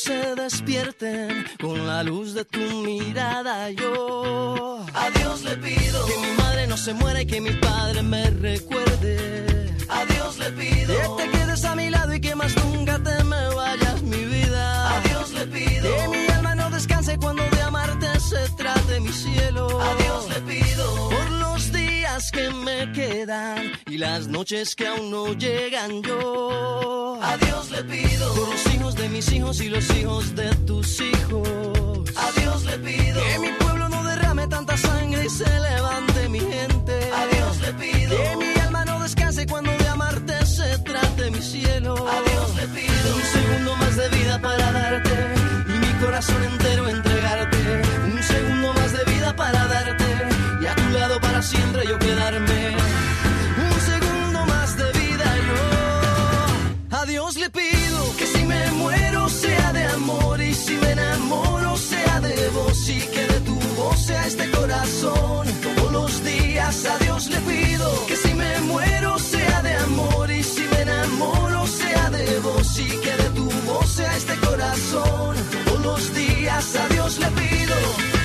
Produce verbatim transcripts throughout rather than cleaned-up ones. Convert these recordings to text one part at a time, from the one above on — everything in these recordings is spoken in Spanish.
se despierten con la luz de tu mirada. Yo a Dios le pido que mi madre no se muera y que mi padre me recuerde. A Dios le pido que te quedes a mi lado y que más nunca te me vayas, mi vida. A Dios le pido que mi alma no descanse cuando de amarte se trate, mi cielo. A Dios le pido por los días que me quedan y las noches que aún no llegan. Yo a Dios le pido por los hijos de mis hijos y los hijos de tus hijos. A Dios le pido que mi pueblo no derrame tanta sangre y se levante mi gente. A Dios le pido que mi alma no descanse cuando de amarte se trate, mi cielo. A Dios le pido un segundo más de vida para darte y mi corazón entero entregarte. Un segundo más de vida para darte y a tu lado para siempre yo quedarme. Un segundo más de vida yo a Dios le pido que si me muero sea de amor y si me enamoro sea de vos y que de tu voz sea este corazón. Todos los días a Dios le pido que si me muero sea de amor y si me enamoro sea de vos y que de tu voz sea este corazón. Todos los días a Dios le pido.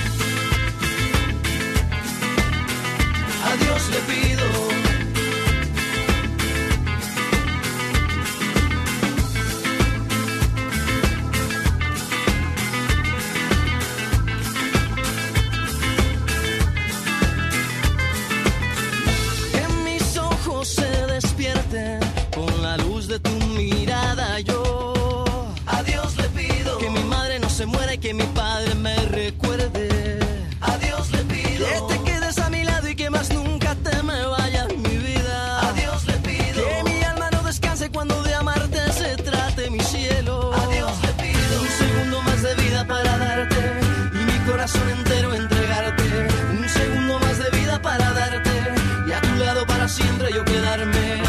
A Dios le pido. Con la luz de tu mirada yo a Dios le pido que mi madre no se muera y que mi padre me recuerde. A Dios le pido que te quedes a mi lado y que más nunca te me vayas, mi vida. A Dios le pido que mi alma no descanse cuando de amarte se trate, mi cielo. A Dios le pido un segundo más de vida para darte y mi corazón entero entregarte. Un segundo más de vida para darte y a tu lado para siempre yo quedarme.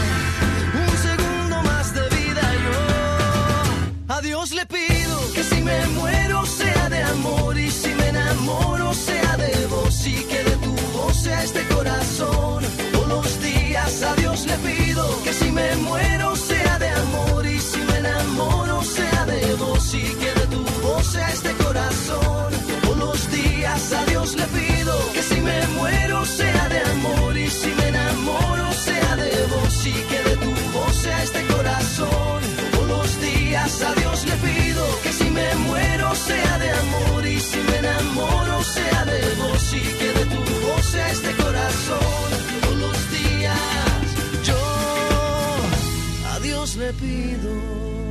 A Dios le pido que si me muero sea de amor y si me enamoro sea de vos y que de tu voz sea este corazón. Todos los días a Dios le pido que si me muero sea de amor y si me enamoro sea de vos y que de tu voz sea este corazón. Todos los días a Dios le pido que si me muero sea de amor y si me enamoro sea de vos y que de tu voz sea este corazón. Todos los días a Dios le pido que si me muero sea de amor y si me enamoro sea de vos y que de tu voz sea este corazón. Todos los días yo a Dios le pido.